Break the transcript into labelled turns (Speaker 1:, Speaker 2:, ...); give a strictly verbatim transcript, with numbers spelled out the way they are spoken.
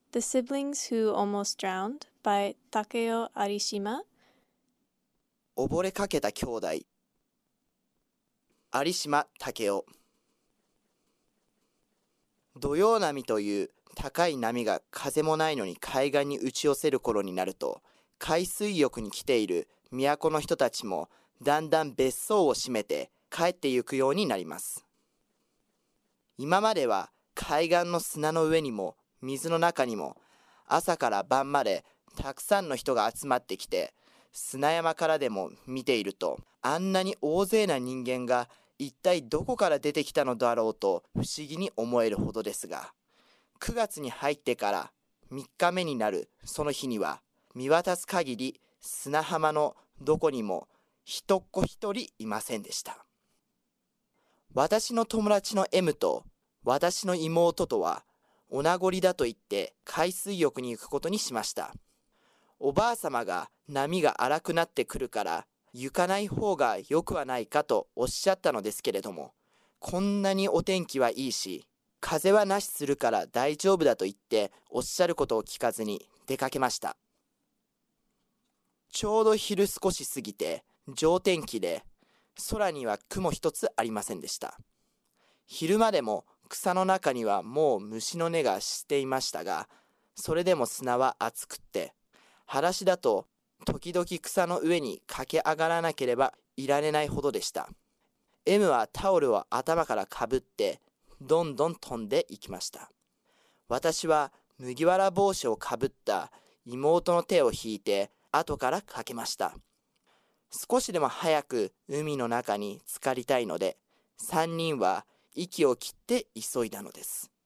Speaker 1: The Siblings Who Almost Drowned by Takeo Arishima.
Speaker 2: 溺れかけた兄弟、有島武雄。土曜波という高い波が風もないのに海岸に打ち寄せる頃になると、海水浴に来ている都の人たちもだんだん別荘を閉めて帰ってゆくようになります。今までは海岸の砂の上にも水の中にも朝から晩までたくさんの人が集まってきて、砂山からでも見ていると、あんなに大勢な人間が一体どこから出てきたのだろうと不思議に思えるほどですが、くがつに入ってからみっかめになるその日には、見渡す限り砂浜のどこにも人っ子一人いませんでした。私の友達の M と私の妹とはお名残だと言って海水浴に行くことにしました。おばあさまが波が荒くなってくるから行かない方がよくはないかとおっしゃったのですけれども、こんなにお天気はいいし、風はなしするから大丈夫だと言っておっしゃることを聞かずに出かけました。ちょうど昼少し過ぎて上天気で、空には雲一つありませんでした。昼間でも草の中にはもう虫の音がしていましたが、それでも砂は熱くって、裸足だと時々草の上に駆け上がらなければいられないほどでした。M はタオルを頭からかぶってどんどん飛んでいきました。私は麦わら帽子をかぶった妹の手を引いて後からかけました。少しでも早く海の中に浸かりたいので、三人は息を切って急いだのです。